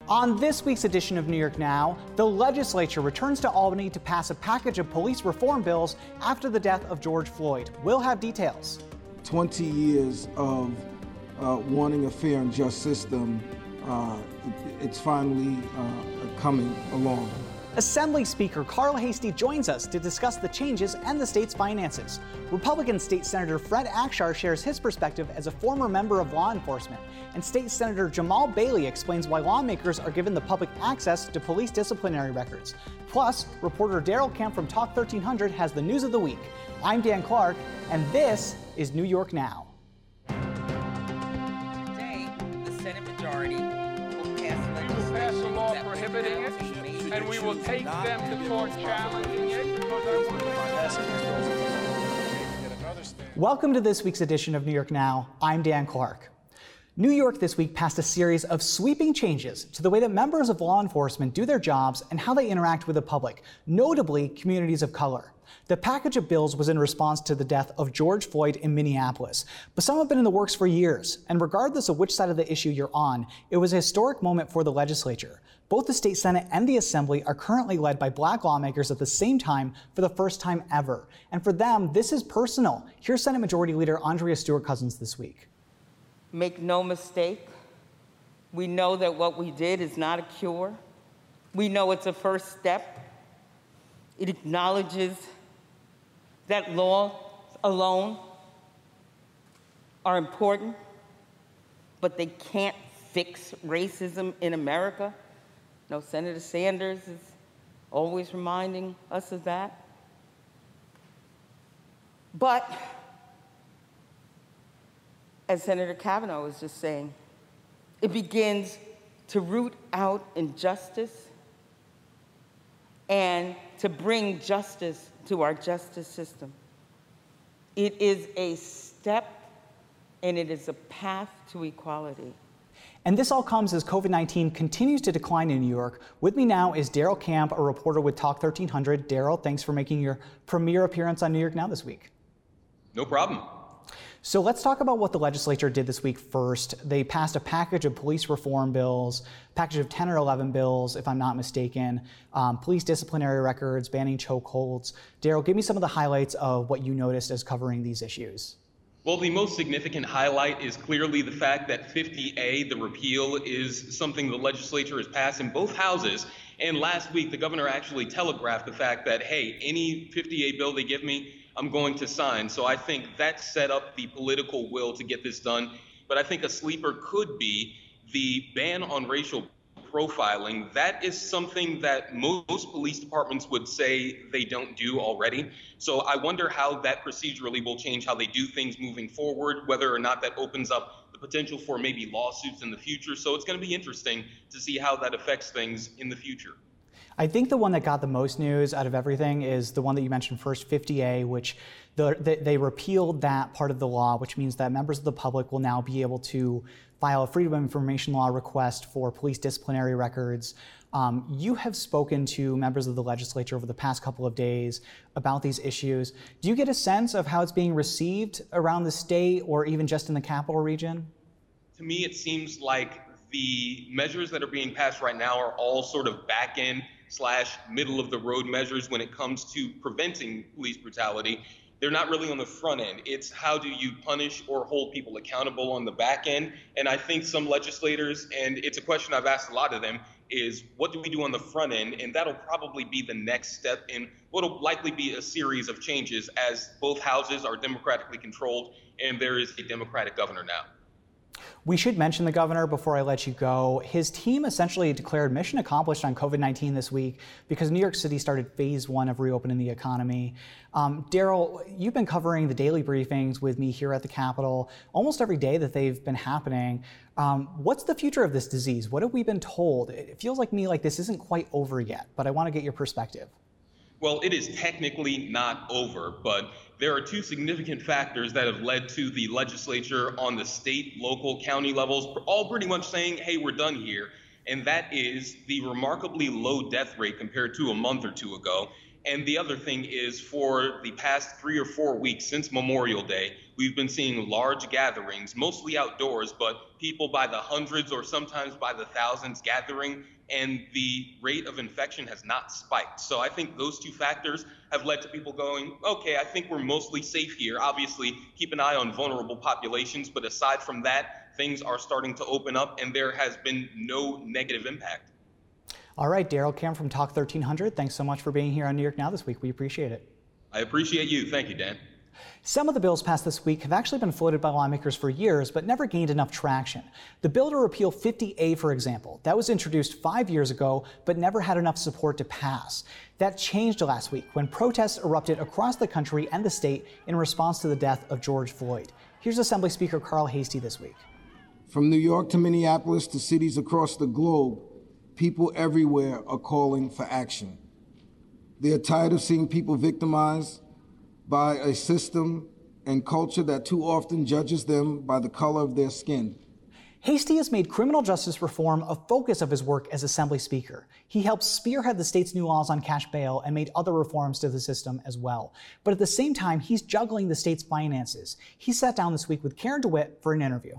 On this week's edition of New York Now, the legislature returns to Albany to pass a package of police reform bills after the death of George Floyd. We'll have details. 20 years of wanting a fair and just system, it's finally coming along. Assembly Speaker Carl Heastie joins us to discuss the changes and the state's finances. Republican State Senator Fred Akshar shares his perspective as a former member of law enforcement. And State Senator Jamal Bailey explains why lawmakers are given the public access to police disciplinary records. Plus, reporter Daryl Camp from Talk 1300 has the news of the week. I'm Dan Clark, and this is New York Now. Today, the Senate majority will pass a law prohibiting it, and we will take them to court challenging it. Welcome to this week's edition of New York Now. I'm Dan Clark. New York this week passed a series of sweeping changes to the way that members of law enforcement do their jobs and how they interact with the public, notably communities of color. The package of bills was in response to the death of George Floyd in Minneapolis, but some have been in the works for years, and regardless of which side of the issue you're on, it was a historic moment for the legislature. Both the state Senate and the Assembly are currently led by black lawmakers at the same time for the first time ever. And for them, this is personal. Here's Senate Majority Leader Andrea Stewart-Cousins this week. Make no mistake, we know that what we did is not a cure. We know it's a first step. It acknowledges that laws alone are important, but they can't fix racism in America. No, Senator Sanders is always reminding us of that. But as Senator Kavanaugh was just saying, it begins to root out injustice and to bring justice to our justice system. It is a step and it is a path to equality. And this all comes as COVID-19 continues to decline in New York. With me now is Daryl Camp, a reporter with Talk 1300. Daryl, thanks for making your premiere appearance on New York Now this week. No problem. So let's talk about what the legislature did this week first. They passed a package of police reform bills, a package of 10 or 11 bills, if I'm not mistaken, police disciplinary records, banning chokeholds. Daryl, give me some of the highlights of what you noticed as covering these issues. Well, the most significant highlight is clearly the fact that 50A, the repeal, is something the legislature has passed in both houses. And last week, the governor actually telegraphed the fact that, hey, any 50A bill they give me, I'm going to sign. So I think that set up the political will to get this done. But I think a sleeper could be the ban on racial profiling. That is something that most police departments would say they don't do already. So I wonder how that procedurally will change how they do things moving forward, whether or not that opens up the potential for maybe lawsuits in the future. So it's going to be interesting to see how that affects things in the future. I think the one that got the most news out of everything is the one that you mentioned first, 50A, which they repealed that part of the law, which means that members of the public will now be able to file a Freedom of Information Law request for police disciplinary records. You have spoken to members of the legislature over the past couple of days about these issues. Do you get a sense of how it's being received around the state or even just in the capital region? To me, it seems like the measures that are being passed right now are all sort of back-end / middle of the road measures when it comes to preventing police brutality. They're not really on the front end. It's how do you punish or hold people accountable on the back end. And I think some legislators, and it's a question I've asked a lot of them, is what do we do on the front end? And that'll probably be the next step in what'll likely be a series of changes as both houses are democratically controlled and there is a Democratic governor now. We should mention the governor before I let you go. His team essentially declared mission accomplished on COVID-19 this week because New York City started phase 1 of reopening the economy. Daryl, you've been covering the daily briefings with me here at the Capitol almost every day that they've been happening. What's the future of this disease? What have we been told? It feels like me like this isn't quite over yet, but I want to get your perspective. Well, it is technically not over, but there are two significant factors that have led to the legislature on the state, local, county levels, all pretty much saying, hey, we're done here. And that is the remarkably low death rate compared to a month or two ago. And the other thing is for the past 3 or 4 weeks since Memorial Day, we've been seeing large gatherings, mostly outdoors, but people by the hundreds or sometimes by the thousands gathering, and the rate of infection has not spiked. So I think those two factors have led to people going, okay, I think we're mostly safe here. Obviously, keep an eye on vulnerable populations, but aside from that, things are starting to open up and there has been no negative impact. All right, Daryl Cameron from Talk 1300, thanks so much for being here on New York Now this week. We appreciate it. I appreciate you. Thank you, Dan. Some of the bills passed this week have actually been floated by lawmakers for years, but never gained enough traction. The bill to repeal 50A, for example, that was introduced 5 years ago, but never had enough support to pass. That changed last week when protests erupted across the country and the state in response to the death of George Floyd. Here's Assembly Speaker Carl Heastie this week. From New York to Minneapolis to cities across the globe, people everywhere are calling for action. They're tired of seeing people victimized by a system and culture that too often judges them by the color of their skin. Heastie has made criminal justice reform a focus of his work as Assembly Speaker. He helped spearhead the state's new laws on cash bail and made other reforms to the system as well. But at the same time, he's juggling the state's finances. He sat down this week with Karen DeWitt for an interview.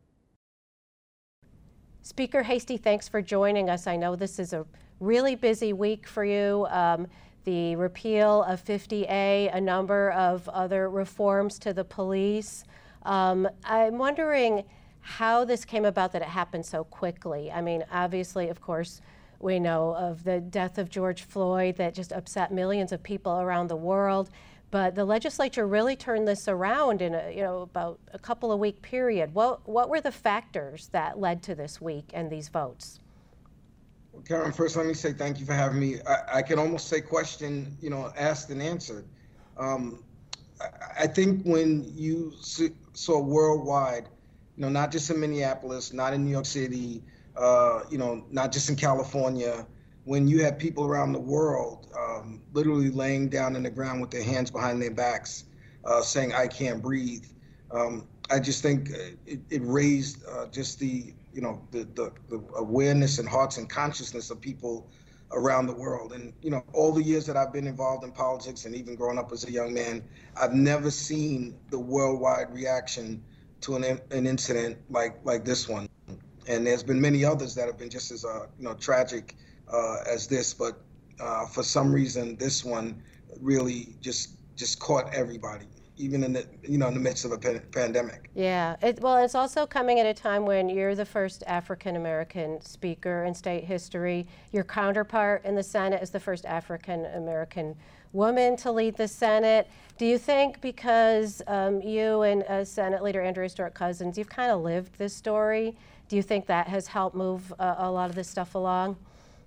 Speaker Heastie, thanks for joining us. I know this is a really busy week for you. The repeal of 50A, a number of other reforms to the police. I'm wondering how this came about, that it happened so quickly. I mean, obviously, of course, we know of the death of George Floyd that just upset millions of people around the world. But the legislature really turned this around in about a couple of week period. What were the factors that led to this week and these votes? Well, Karen, first let me say thank you for having me. I can almost say question, asked and answered. I think when you saw worldwide, not just in Minneapolis, not in New York City, not just in California, when you had people around the world literally laying down in the ground with their hands behind their backs, saying, I can't breathe. I just think it raised just the awareness and hearts and consciousness of people around the world. And, all the years that I've been involved in politics and even growing up as a young man, I've never seen the worldwide reaction to an incident like this one. And there's been many others that have been just as, tragic as this, but for some reason, this one really just caught everybody, even in the in the midst of a pandemic. Yeah, it's also coming at a time when you're the first African American speaker in state history. Your counterpart in the Senate is the first African American woman to lead the Senate. Do you think because you and Senate Leader Andrea Stewart-Cousins, you've kind of lived this story, do you think that has helped move a lot of this stuff along?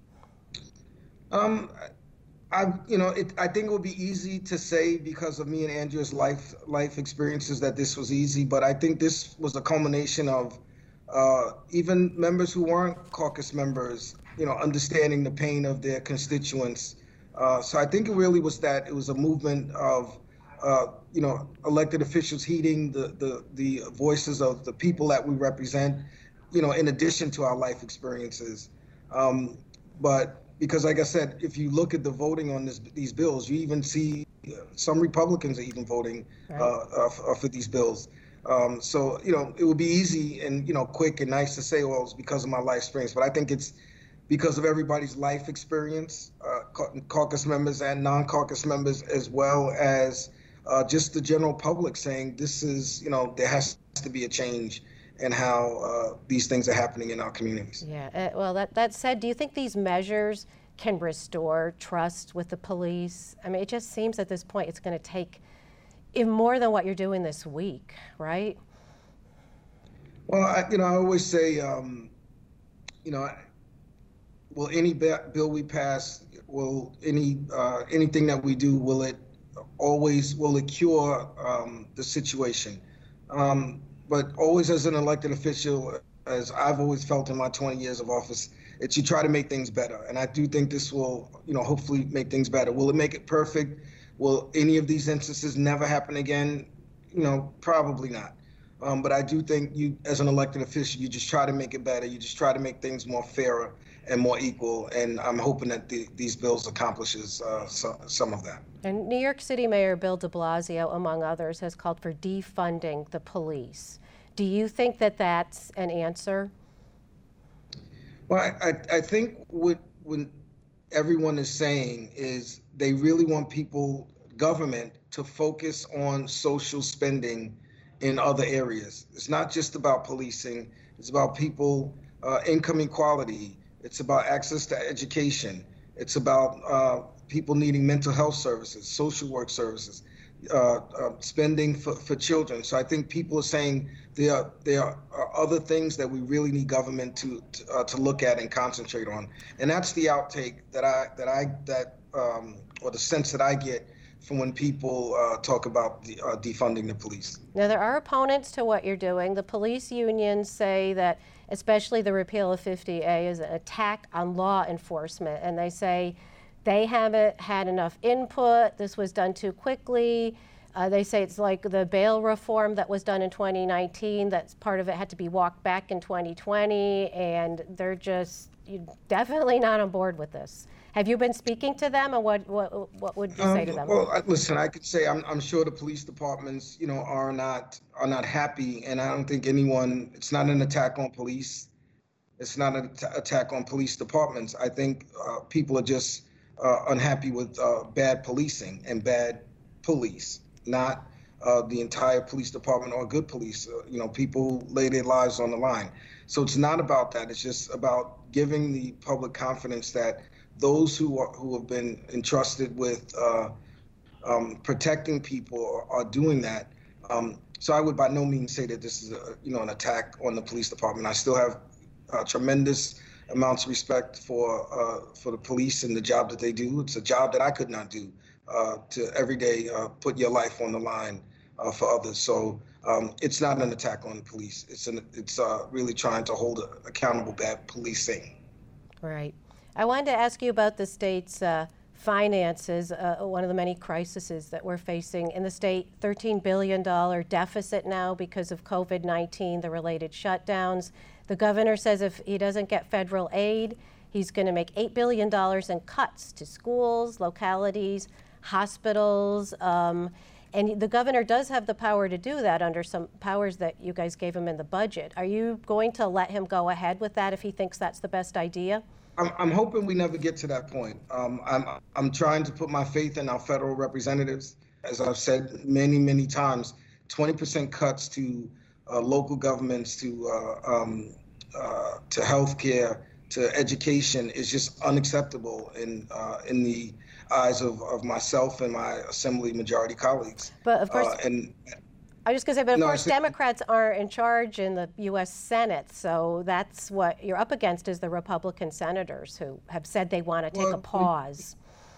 I think it would be easy to say because of me and Andrea's life experiences that this was easy, but I think this was a culmination of even members who weren't caucus members, understanding the pain of their constituents. So I think it really was that it was a movement of, elected officials heeding the voices of the people that we represent, in addition to our life experiences. But because, like I said, if you look at the voting on these bills, you even see some Republicans are even voting for these bills. So, it would be easy and, quick and nice to say, well, it's because of my life experience. But I think it's because of everybody's life experience, caucus members and non-caucus members, as well as just the general public saying this is, there has to be a change and how these things are happening in our communities. Yeah, well, that said, do you think these measures can restore trust with the police? I mean, it just seems at this point it's going to take even more than what you're doing this week, right? Well, I always say, will any bill we pass, will anything that we do, will it cure the situation? But always as an elected official, as I've always felt in my 20 years of office, it's you try to make things better. And I do think this will, hopefully make things better. Will it make it perfect? Will any of these instances never happen again? Probably not. But I do think you, as an elected official, you just try to make it better. You just try to make things more fairer and more equal. And I'm hoping that these bills accomplishes some of that. And New York City Mayor Bill de Blasio, among others, has called for defunding the police. Do you think that that's an answer? Well, I think what everyone is saying is they really want government to focus on social spending in other areas. It's not just about policing. It's about people, income equality. It's about access to education. It's about people needing mental health services, social work services, spending for children. So I think people are saying there are other things that we really need government to look at and concentrate on. And that's the outtake or the sense that I get from when people talk about defunding the police. Now, there are opponents to what you're doing. The police unions say that especially the repeal of 50A is an attack on law enforcement, and they say they haven't had enough input, this was done too quickly. They say it's like the bail reform that was done in 2019, that's part of it had to be walked back in 2020, and they're just definitely not on board with this. Have you been speaking to them, and what would you say to them? Well, listen, I could say I'm sure the police departments, are not happy, and I don't think anyone. It's not an attack on police. It's not an attack on police departments. I think people are just unhappy with bad policing and bad police, not the entire police department or good police. People lay their lives on the line. So it's not about that. It's just about giving the public confidence that those who have been entrusted with protecting people are doing that. So I would by no means say that this is an attack on the police department. I still have tremendous amounts of respect for the police and the job that they do. It's a job that I could not do to every day put your life on the line for others. So it's not an attack on the police. It's really trying to hold accountable bad policing. Right. I wanted to ask you about the state's finances, one of the many crises that we're facing in the state. $13 billion deficit now because of COVID-19, the related shutdowns. The governor says if he doesn't get federal aid, he's going to make $8 billion in cuts to schools, localities, hospitals. And the governor does have the power to do that under some powers that you guys gave him in the budget. Are you going to let him go ahead with that if he thinks that's the best idea? I'm hoping we never get to that point. I'm trying to put my faith in our federal representatives. As I've said many, many times, 20% cuts to local governments, to healthcare, to education is just unacceptable in the eyes of myself and my Assembly majority colleagues. But of course, I was just going to say, but of course, Democrats aren't in charge in the U.S. Senate, so that's what you're up against is the Republican senators who have said they want to take a pause.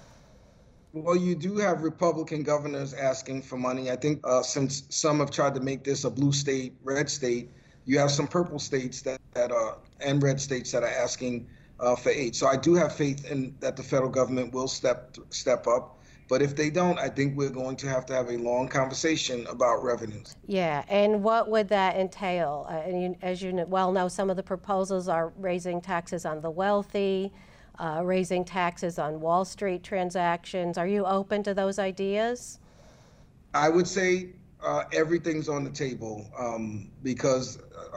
Well, you do have Republican governors asking for money. I think since some have tried to make this a blue state, red state, you have some purple states that and red states that are asking for aid. So I do have faith in that the federal government will step up. But if they don't, I think we're going to have a long conversation about revenues. Yeah, and what would that entail? As you well know, some of the proposals are raising taxes on the wealthy, raising taxes on Wall Street transactions. Are you open to those ideas? I would say everything's on the table because,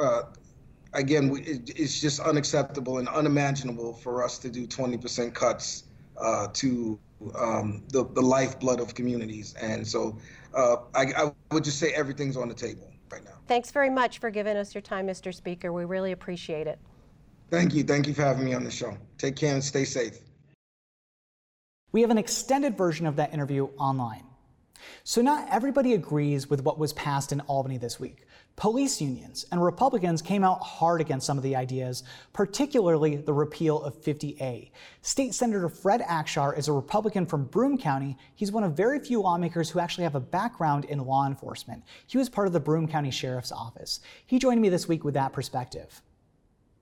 again, it's just unacceptable and unimaginable for us to do 20% cuts to the lifeblood of communities. And so I would just say everything's on the table right now. Thanks very much for giving us your time, Mr. Speaker. We really appreciate it. Thank you. Thank you for having me on the show. Take care and stay safe. We have an extended version of that interview online. So not everybody agrees with what was passed in Albany this week. Police unions and Republicans came out hard against some of the ideas, particularly the repeal of 50A. State Senator Fred Akshar is a Republican from Broome County. He's one of very few lawmakers who actually have a background in law enforcement. He was part of the Broome County Sheriff's Office. He joined me this week with that perspective.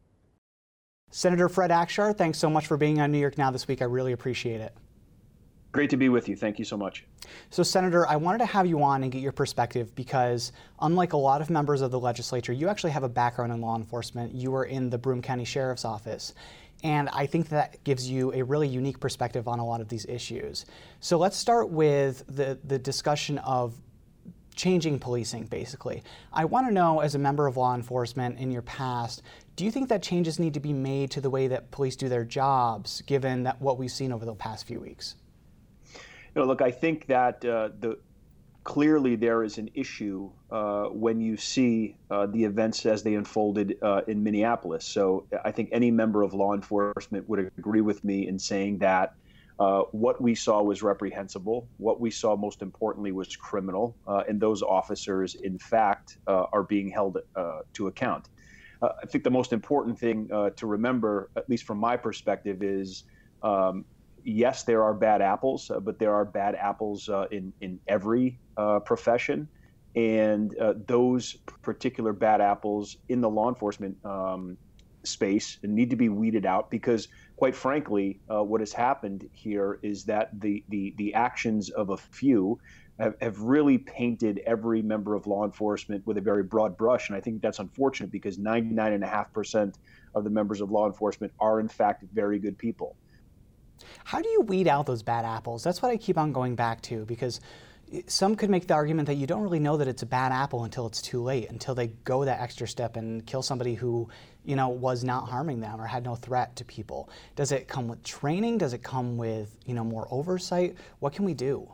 Senator Fred Akshar, thanks so much for being on New York Now this week. I really appreciate it. Great to be with you. Thank you so much. So, Senator, I wanted to have you on and get your perspective because, unlike a lot of members of the legislature, you actually have a background in law enforcement. You were in the Broome County Sheriff's Office. And I think that gives you a really unique perspective on a lot of these issues. So let's start with the discussion of changing policing, basically. I want to know, as a member of law enforcement in your past, do you think that changes need to be made to the way that police do their jobs, given that what we've seen over the past few weeks? Look, I think that clearly there is an issue when you see the events as they unfolded in Minneapolis. So I think any member of law enforcement would agree with me in saying that what we saw was reprehensible. What we saw, most importantly, was criminal, and those officers, in fact, are being held to account. I think the most important thing to remember, at least from my perspective, is yes, there are bad apples, but there are bad apples in every profession. And those particular bad apples in the law enforcement space need to be weeded out because, quite frankly, what has happened here is that the actions of a few have really painted every member of law enforcement with a very broad brush. And I think that's unfortunate because 99.5% of the members of law enforcement are, in fact, very good people. How do you weed out those bad apples? That's what I keep on going back to, because some could make the argument that you don't really know that it's a bad apple until it's too late, until they go that extra step and kill somebody who, was not harming them or had no threat to people. Does it come with training? Does it come with, more oversight? What can we do?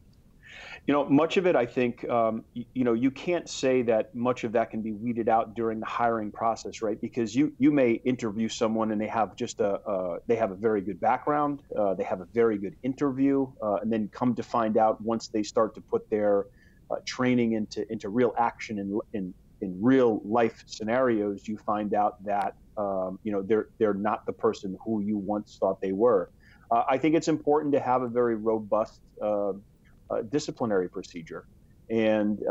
Much of it, I think, you can't say that much of that can be weeded out during the hiring process, right? Because you may interview someone and they have they have a very good background, they have a very good interview, and then come to find out once they start to put their training into real action in real life scenarios, you find out that they're not the person who you once thought they were. I think it's important to have a very robust disciplinary procedure. And,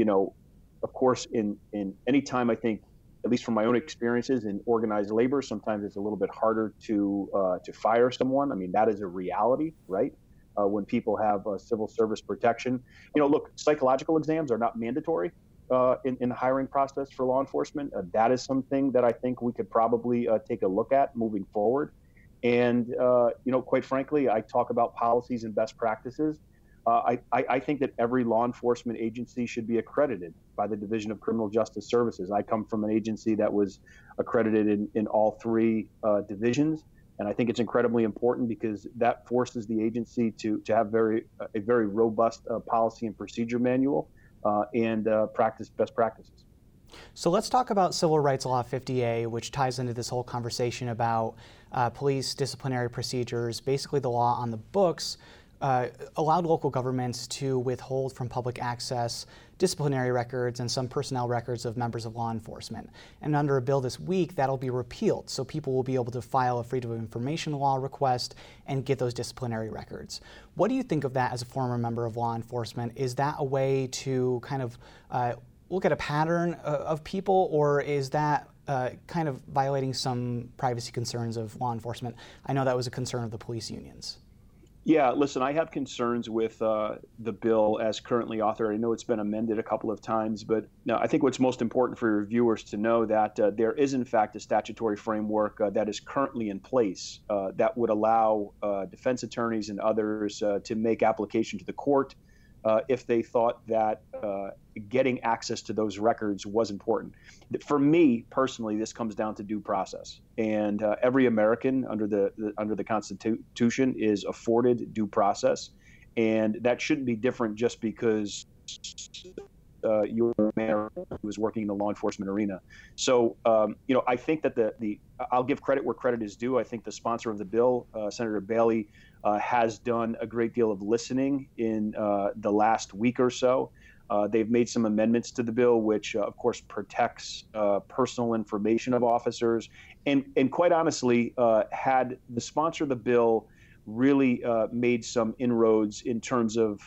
of course, in any time, I think, at least from my own experiences in organized labor, sometimes it's a little bit harder to fire someone. I mean, that is a reality, right? When people have civil service protection. Look, psychological exams are not mandatory in the hiring process for law enforcement. That is something that I think we could probably take a look at moving forward. And, quite frankly, I talk about policies and best practices. I think that every law enforcement agency should be accredited by the Division of Criminal Justice Services. I come from an agency that was accredited in all three divisions, and I think it's incredibly important because that forces the agency to have a very robust policy and procedure manual and practice best practices. So let's talk about Civil Rights Law 50A, which ties into this whole conversation about police disciplinary procedures. Basically, the law on the books allowed local governments to withhold from public access disciplinary records and some personnel records of members of law enforcement. And under a bill this week, that'll be repealed. So people will be able to file a Freedom of Information law request and get those disciplinary records. What do you think of that as a former member of law enforcement? Is that a way to kind of look at a pattern of people, or is that kind of violating some privacy concerns of law enforcement? I know that was a concern of the police unions. Yeah, listen, I have concerns with the bill as currently authored. I know it's been amended a couple of times, but no, I think what's most important for your viewers to know that there is, in fact, a statutory framework that is currently in place that would allow defense attorneys and others to make application to the court if they thought that getting access to those records was important. For me personally, this comes down to due process, and every American under the Constitution is afforded due process, and that shouldn't be different just because you're a mayor who is working in the law enforcement arena. So, I think that I'll give credit where credit is due. I think the sponsor of the bill, Senator Bailey, has done a great deal of listening in the last week or so. They've made some amendments to the bill, which, of course, protects personal information of officers. And quite honestly, had the sponsor of the bill really made some inroads in terms of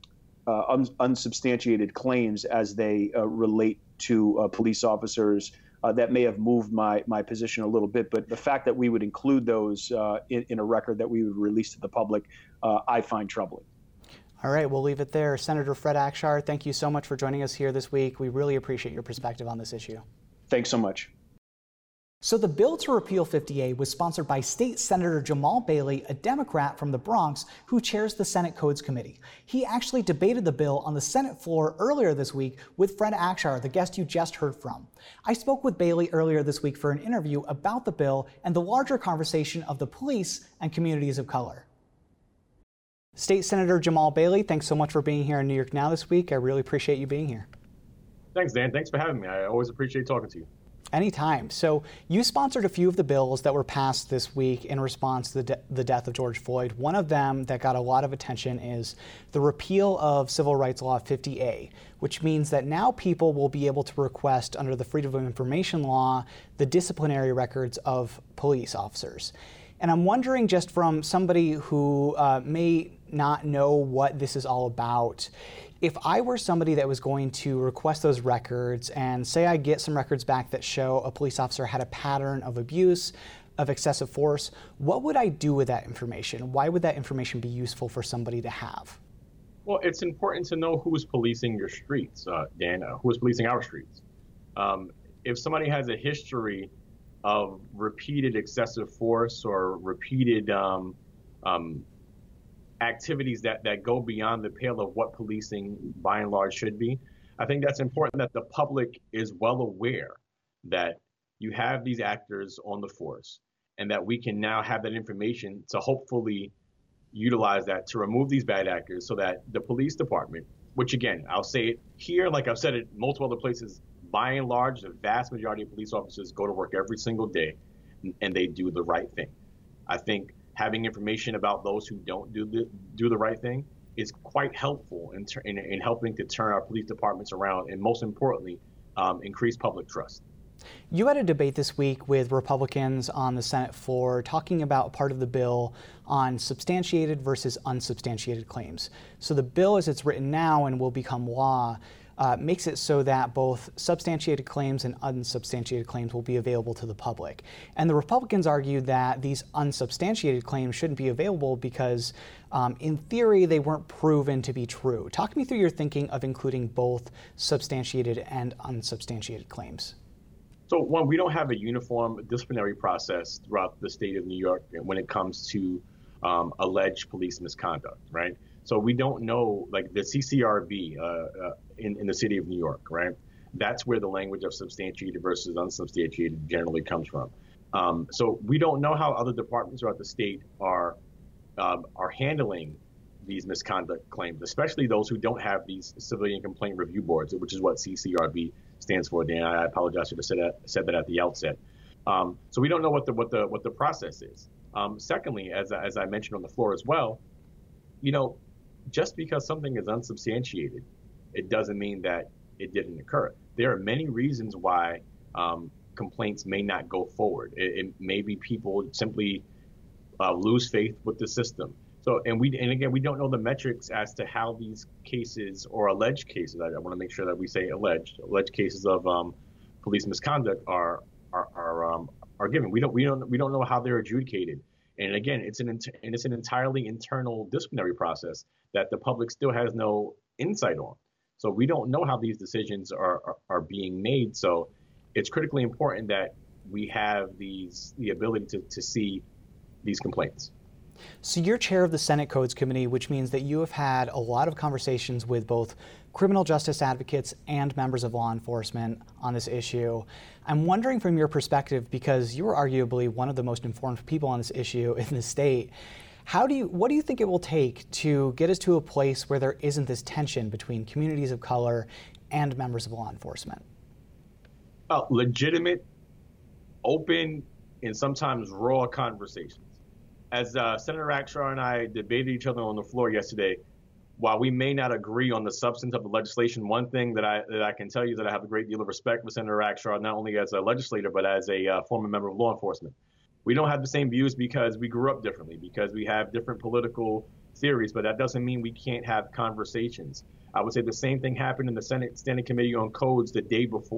unsubstantiated claims as they relate to police officers that may have moved my position a little bit. But the fact that we would include those in a record that we would release to the public, I find troubling. All right, we'll leave it there. Senator Fred Akshar, thank you so much for joining us here this week. We really appreciate your perspective on this issue. Thanks so much. So the bill to repeal 50A was sponsored by State Senator Jamal Bailey, a Democrat from the Bronx who chairs the Senate Codes Committee. He actually debated the bill on the Senate floor earlier this week with Fred Akshar, the guest you just heard from. I spoke with Bailey earlier this week for an interview about the bill and the larger conversation of the police and communities of color. State Senator Jamal Bailey, thanks so much for being here in New York Now this week. I really appreciate you being here. Thanks, Dan. Thanks for having me. I always appreciate talking to you. Anytime. So you sponsored a few of the bills that were passed this week in response to the death of George Floyd. One of them that got a lot of attention is the repeal of Civil Rights Law 50A, which means that now people will be able to request under the Freedom of Information Law the disciplinary records of police officers. And I'm wondering, just from somebody who may not know what this is all about, if I were somebody that was going to request those records and say I get some records back that show a police officer had a pattern of abuse, of excessive force, what would I do with that information? Why would that information be useful for somebody to have? Well, it's important to know who's policing your streets, Dan, who is policing our streets. If somebody has a history of repeated excessive force or repeated activities that go beyond the pale of what policing by and large should be, I think that's important that the public is well aware that you have these actors on the force and that we can now have that information to hopefully utilize that to remove these bad actors so that the police department, which again, I'll say it here, like I've said it multiple other places, by and large, the vast majority of police officers go to work every single day and they do the right thing. I think having information about those who don't do the right thing is quite helpful in helping to turn our police departments around and, most importantly, increase public trust. You had a debate this week with Republicans on the Senate floor talking about part of the bill on substantiated versus unsubstantiated claims. So the bill as it's written now and will become law makes it so that both substantiated claims and unsubstantiated claims will be available to the public. And the Republicans argued that these unsubstantiated claims shouldn't be available because, in theory, they weren't proven to be true. Talk me through your thinking of including both substantiated and unsubstantiated claims. So, one, we don't have a uniform disciplinary process throughout the state of New York when it comes to alleged police misconduct, right? So we don't know, like the CCRB in the city of New York, right? That's where the language of substantiated versus unsubstantiated generally comes from. So we don't know how other departments throughout the state are handling these misconduct claims, especially those who don't have these civilian complaint review boards, which is what CCRB stands for. Dan, I apologize for said that at the outset. So we don't know what the process is. Secondly, as I mentioned on the floor as well, just because something is unsubstantiated, it doesn't mean that it didn't occur. There are many reasons why complaints may not go forward. It may be people simply lose faith with the system. So, and again, we don't know the metrics as to how these cases or alleged cases, I want to make sure that we say alleged cases of police misconduct are given. We don't know how they're adjudicated. And again, it's an entirely internal disciplinary process that the public still has no insight on. So we don't know how these decisions are being made. So it's critically important that we have the ability to see these complaints. So you're chair of the Senate Codes Committee, which means that you have had a lot of conversations with both criminal justice advocates and members of law enforcement on this issue. I'm wondering from your perspective, because you're arguably one of the most informed people on this issue in the state, what do you think it will take to get us to a place where there isn't this tension between communities of color and members of law enforcement? Legitimate, open, and sometimes raw conversations. As Senator Akshar and I debated each other on the floor yesterday, while we may not agree on the substance of the legislation, one thing that I can tell you is that I have a great deal of respect for Senator Akshar, not only as a legislator, but as a former member of law enforcement. We don't have the same views because we grew up differently, because we have different political theories, but that doesn't mean we can't have conversations. I would say the same thing happened in the Senate Standing Committee on Codes the day before.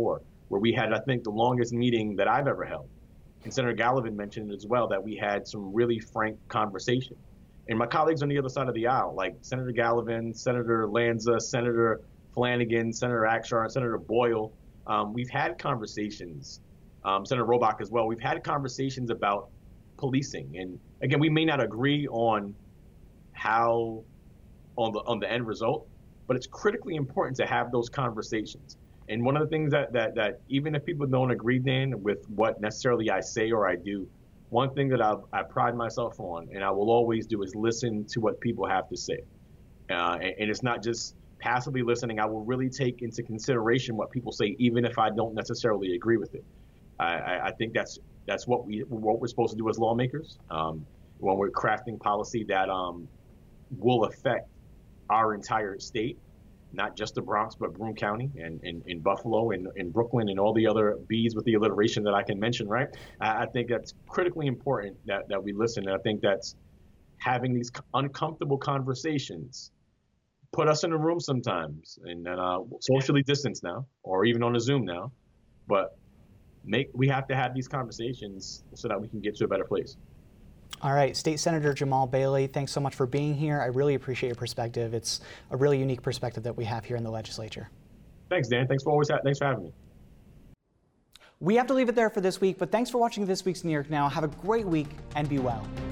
where we had, I think, the longest meeting that I've ever held. And Senator Gallivan mentioned as well that we had some really frank conversation. And my colleagues on the other side of the aisle, like Senator Gallivan, Senator Lanza, Senator Flanagan, Senator Akshar, and Senator Boyle, we've had conversations, Senator Robach as well, we've had conversations about policing. And again, we may not agree on how, on the end result, but it's critically important to have those conversations. And one of the things that even if people don't agree, Dan, with what necessarily I say or I do, one thing that I pride myself on, and I will always do, is listen to what people have to say. And it's not just passively listening. I will really take into consideration what people say, even if I don't necessarily agree with it. I think that's what we're supposed to do as lawmakers when we're crafting policy that will affect our entire state, not just the Bronx, but Broome County and in Buffalo and in Brooklyn and all the other B's with the alliteration that I can mention, right? I think that's critically important that we listen. And I think that's having these uncomfortable conversations, put us in a room sometimes and socially distanced now, or even on a Zoom now, but we have to have these conversations so that we can get to a better place. All right, State Senator Jamal Bailey, thanks so much for being here. I really appreciate your perspective. It's a really unique perspective that we have here in the legislature. Thanks, Dan. Thanks for having me. We have to leave it there for this week, but thanks for watching this week's New York Now. Have a great week and be well.